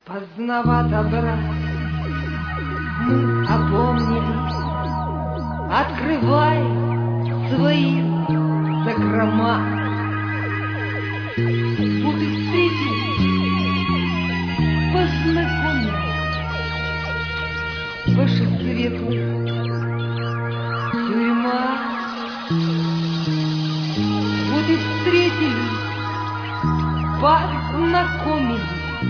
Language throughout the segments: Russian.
Поздновато, брат, мы опомнились. Открывай свои закрома. Вот и встретились, познакомились. Ваша светлая тюрьма. Вот и встретились, познакомились.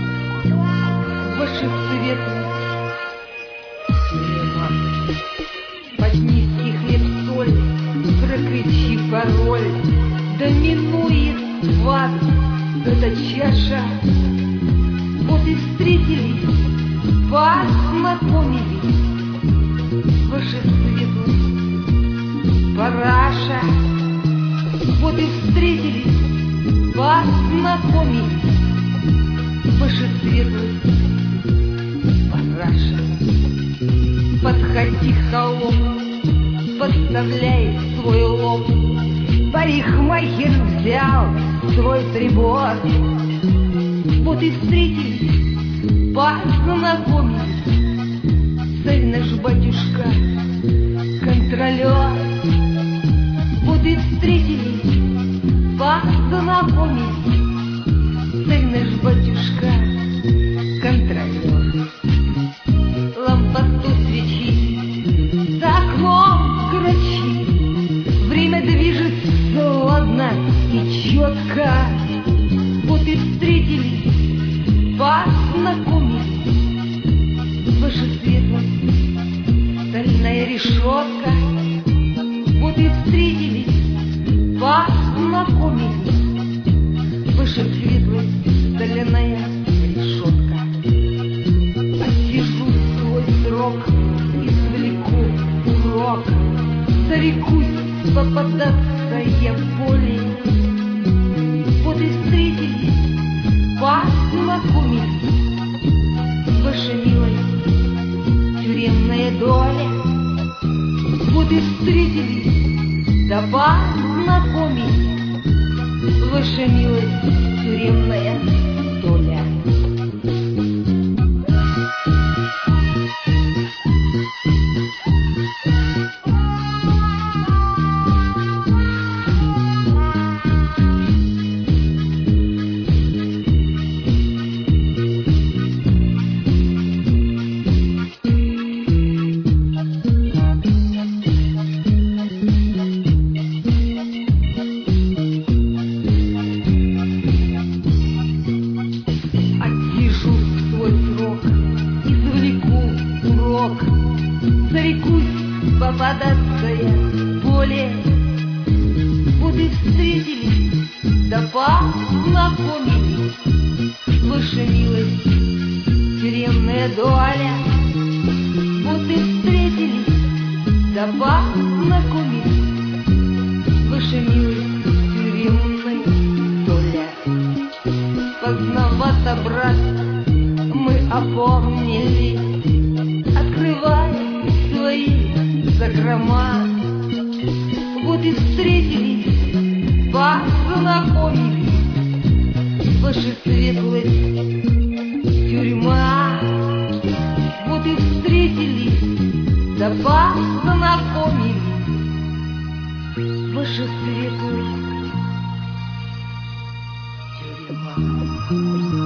Ваша светлая тюрьма. Поднеси хлеб, соль, прокричи пароль. Доминует вас эта чаша. Вот и встретились, познакомились. Ваша светлая параша. Вот и встретились, познакомились. Ваша светлая параша. Подходи, холоп, подставляй свой лоб. Парикмахер взял свой прибор. Вот и встретились, познакомились. Царь наш батюшка, контролер. Вот и встретились, познакомились. Царь наш батюшка, контролер. Лампасту свечи, за окном грачи. Время движется ладно и четко. Вот и встретились, познакомились. Ваша светлая стальная решетка. Вот и встретились, познакомились. Ваша светлая стальная решетка. Осижу свой срок, извлеку урок. Зарекусь попадаться я более. Вот и встретились, познакомились. Ваша милая тюремная доля. Вот и встретились, да познакомились. Ваша милая тюремная доля. Зарекусь попадаться я более. Вот и встретились, да познакомились. Ваша милость тюремная доля. Вот и встретились, да познакомились. Ваша милость тюремная доля. Поздновато, брат, мы опомнились. Открывай свои закрома. Вот и встретились, познакомились. Ваша светлая тюрьма. Вот и встретились, да познакомились. Ваша светлая тюрьма.